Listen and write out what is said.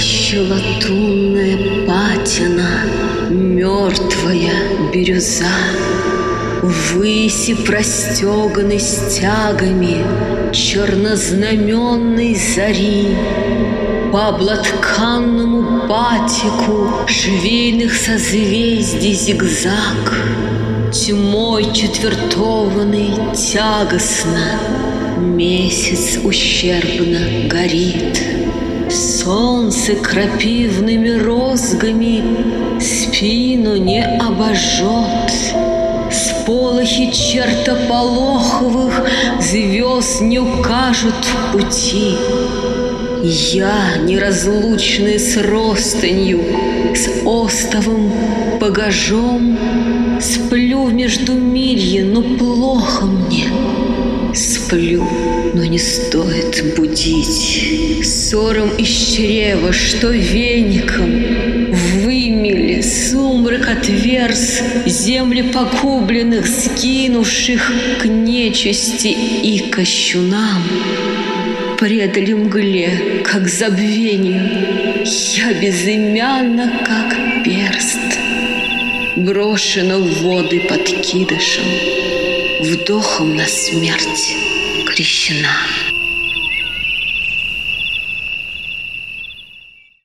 Чаще латунная патина, мертвая бирюза, ввыси простеганной стягами чернознаменной зари, по облатканному патику швейных созвездий зигзаг, тьмой четвертованный тягостно месяц ущербно горит. Солнце крапивными розгами спину не обожжет, сполохи чертополоховых звезд не укажут пути. Я, неразлучная с ростанью, с остовом погожом, сплю в междумирье, но плохо мне. Сплю, но не стоит будить. Ссором из чрева, что веником вымели сумрак отверз, земли погубленных, скинувших к нечисти и кощунам. Предали мгле, как забвению, я безымянна, как перст, брошена в воды подкидышем, вдохом на смерть крещена.